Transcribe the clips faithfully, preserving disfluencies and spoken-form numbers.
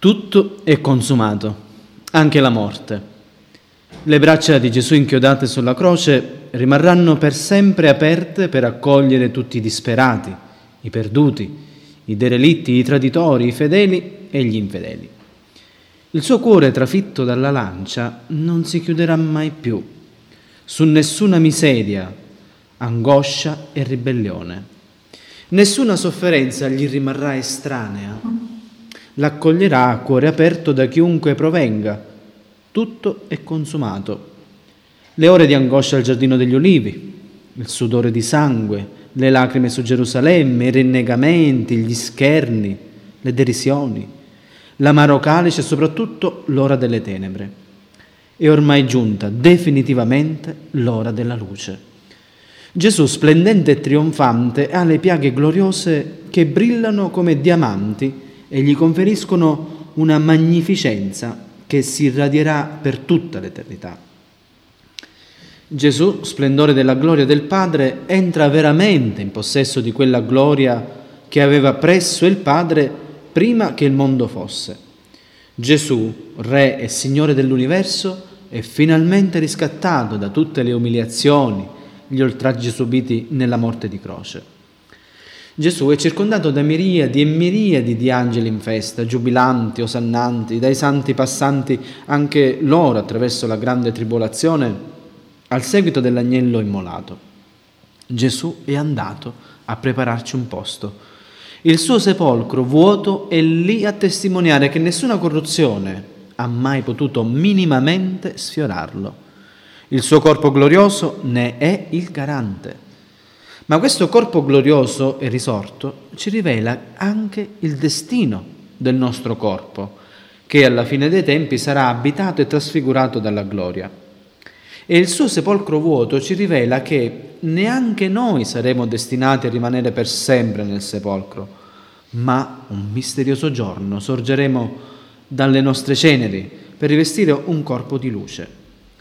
Tutto è consumato, anche la morte. Le braccia di Gesù inchiodate sulla croce rimarranno per sempre aperte per accogliere tutti i disperati, i perduti, i derelitti, i traditori, i fedeli e gli infedeli. Il suo cuore trafitto dalla lancia non si chiuderà mai più su nessuna miseria, angoscia e ribellione. Nessuna sofferenza gli rimarrà estranea. L'accoglierà a cuore aperto da chiunque provenga. Tutto è consumato. Le ore di angoscia al Giardino degli Ulivi, il sudore di sangue, le lacrime su Gerusalemme, i rinnegamenti, gli scherni, le derisioni, l'amaro calice e soprattutto l'ora delle tenebre. È ormai giunta definitivamente l'ora della luce. Gesù, splendente e trionfante, ha le piaghe gloriose che brillano come diamanti e gli conferiscono una magnificenza che si irradierà per tutta l'eternità. Gesù, splendore della gloria del Padre, entra veramente in possesso di quella gloria che aveva presso il Padre prima che il mondo fosse. Gesù, Re e Signore dell'universo, è finalmente riscattato da tutte le umiliazioni, gli oltraggi subiti nella morte di croce. Gesù è circondato da miriadi e miriadi di angeli in festa, giubilanti, osannanti, dai santi passanti anche loro attraverso la grande tribolazione al seguito dell'agnello immolato. Gesù è andato a prepararci un posto. Il suo sepolcro vuoto è lì a testimoniare che nessuna corruzione ha mai potuto minimamente sfiorarlo. Il suo corpo glorioso ne è il garante. Ma questo corpo glorioso e risorto ci rivela anche il destino del nostro corpo, che alla fine dei tempi sarà abitato e trasfigurato dalla gloria. E il suo sepolcro vuoto ci rivela che neanche noi saremo destinati a rimanere per sempre nel sepolcro, ma un misterioso giorno sorgeremo dalle nostre ceneri per rivestire un corpo di luce.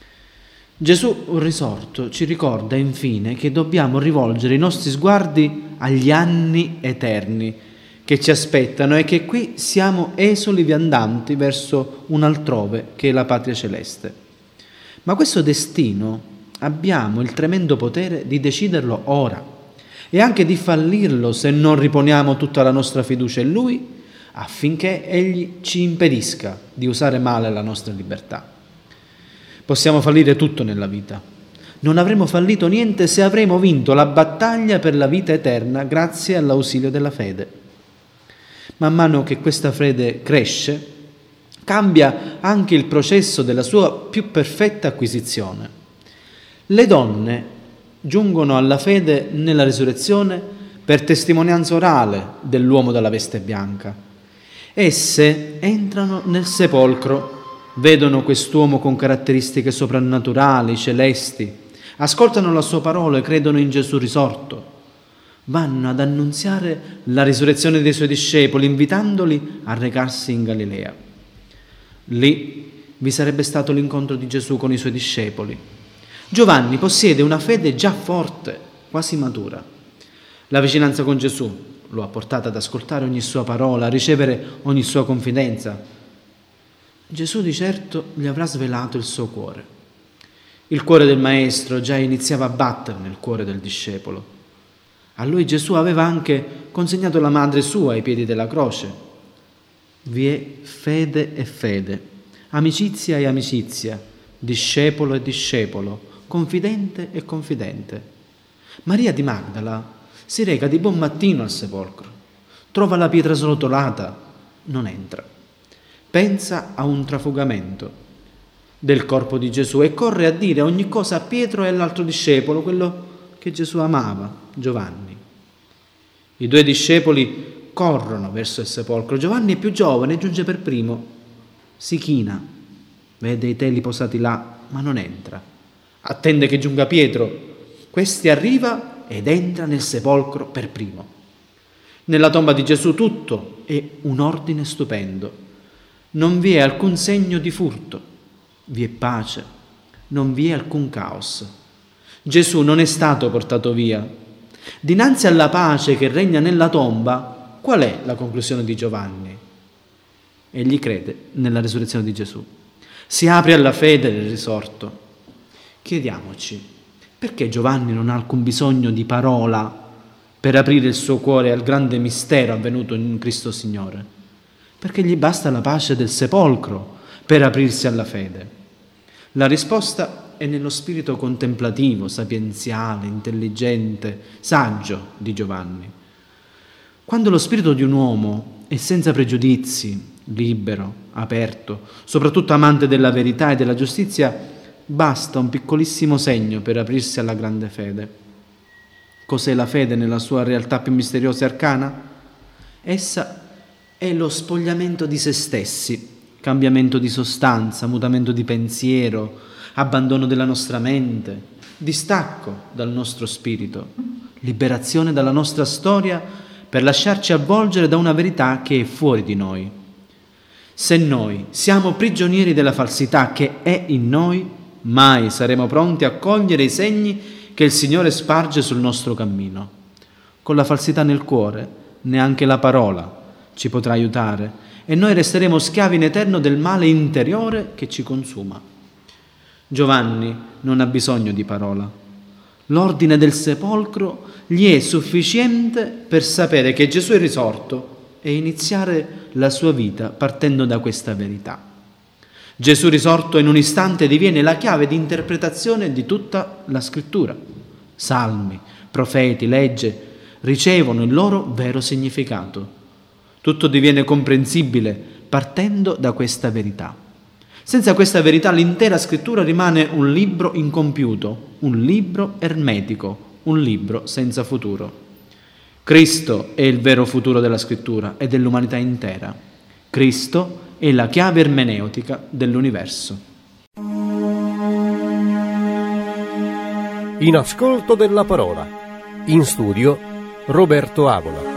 Gesù risorto ci ricorda infine che dobbiamo rivolgere i nostri sguardi agli anni eterni che ci aspettano e che qui siamo esuli viandanti verso un altrove che è la patria celeste. Ma questo destino abbiamo il tremendo potere di deciderlo ora e anche di fallirlo se non riponiamo tutta la nostra fiducia in Lui affinché Egli ci impedisca di usare male la nostra libertà. Possiamo fallire tutto nella vita. Non avremo fallito niente se avremo vinto la battaglia per la vita eterna grazie all'ausilio della fede. Man mano che questa fede cresce, cambia anche il processo della sua più perfetta acquisizione. Le donne giungono alla fede nella risurrezione per testimonianza orale dell'uomo dalla veste bianca. Esse entrano nel sepolcro, vedono quest'uomo con caratteristiche soprannaturali, celesti, ascoltano la sua parola e credono in Gesù risorto. Vanno ad annunziare la risurrezione dei suoi discepoli, invitandoli a recarsi in Galilea. Lì vi sarebbe stato l'incontro di Gesù con i suoi discepoli. Giovanni possiede una fede già forte, quasi matura. La vicinanza con Gesù lo ha portato ad ascoltare ogni sua parola, a ricevere ogni sua confidenza. Gesù di certo gli avrà svelato il suo cuore. Il cuore del maestro già iniziava a battere nel cuore del discepolo. A lui Gesù aveva anche consegnato la madre sua ai piedi della croce. Vi è fede e fede, amicizia e amicizia, discepolo e discepolo, confidente e confidente. Maria di Magdala si reca di buon mattino al sepolcro, trova la pietra srotolata, non entra. Pensa a un trafugamento del corpo di Gesù e corre a dire ogni cosa a Pietro e all'altro discepolo, quello che Gesù amava, Giovanni. I due discepoli corrono verso il sepolcro. Giovanni è più giovane, giunge per primo, si china, vede i teli posati là, ma non entra. Attende che giunga Pietro. Questi arriva ed entra nel sepolcro per primo. Nella tomba di Gesù tutto è un ordine stupendo. Non vi è alcun segno di furto, vi è pace, non vi è alcun caos. Gesù non è stato portato via. Dinanzi alla pace che regna nella tomba, qual è la conclusione di Giovanni? egli crede nella risurrezione di Gesù. Si apre alla fede del risorto. Chiediamoci, perché Giovanni non ha alcun bisogno di parola per aprire il suo cuore al grande mistero avvenuto in Cristo Signore? Perché gli basta la pace del sepolcro per aprirsi alla fede. La risposta è nello spirito contemplativo, sapienziale, intelligente, saggio di Giovanni. Quando lo spirito di un uomo è senza pregiudizi, libero, aperto, soprattutto amante della verità e della giustizia, basta un piccolissimo segno per aprirsi alla grande fede. Cos'è la fede nella sua realtà più misteriosa e arcana? Essa è lo spogliamento di se stessi, cambiamento di sostanza, mutamento di pensiero, abbandono della nostra mente, distacco dal nostro spirito, liberazione dalla nostra storia per lasciarci avvolgere da una verità che è fuori di noi. Se noi siamo prigionieri della falsità che è in noi, mai saremo pronti a cogliere i segni che il Signore sparge sul nostro cammino. Con la falsità nel cuore, neanche la parola ci potrà aiutare e noi resteremo schiavi in eterno del male interiore che ci consuma. Giovanni non ha bisogno di parola. L'ordine del sepolcro gli è sufficiente per sapere che Gesù è risorto e iniziare la sua vita partendo da questa verità. Gesù risorto in un istante diviene la chiave di interpretazione di tutta la scrittura. Salmi, profeti, legge ricevono il loro vero significato. Tutto diviene comprensibile partendo da questa verità. Senza questa verità l'intera scrittura rimane un libro incompiuto, un libro ermetico, un libro senza futuro. Cristo è il vero futuro della scrittura e dell'umanità intera. Cristo è la chiave ermeneutica dell'universo. In ascolto della parola. In studio Roberto Avola.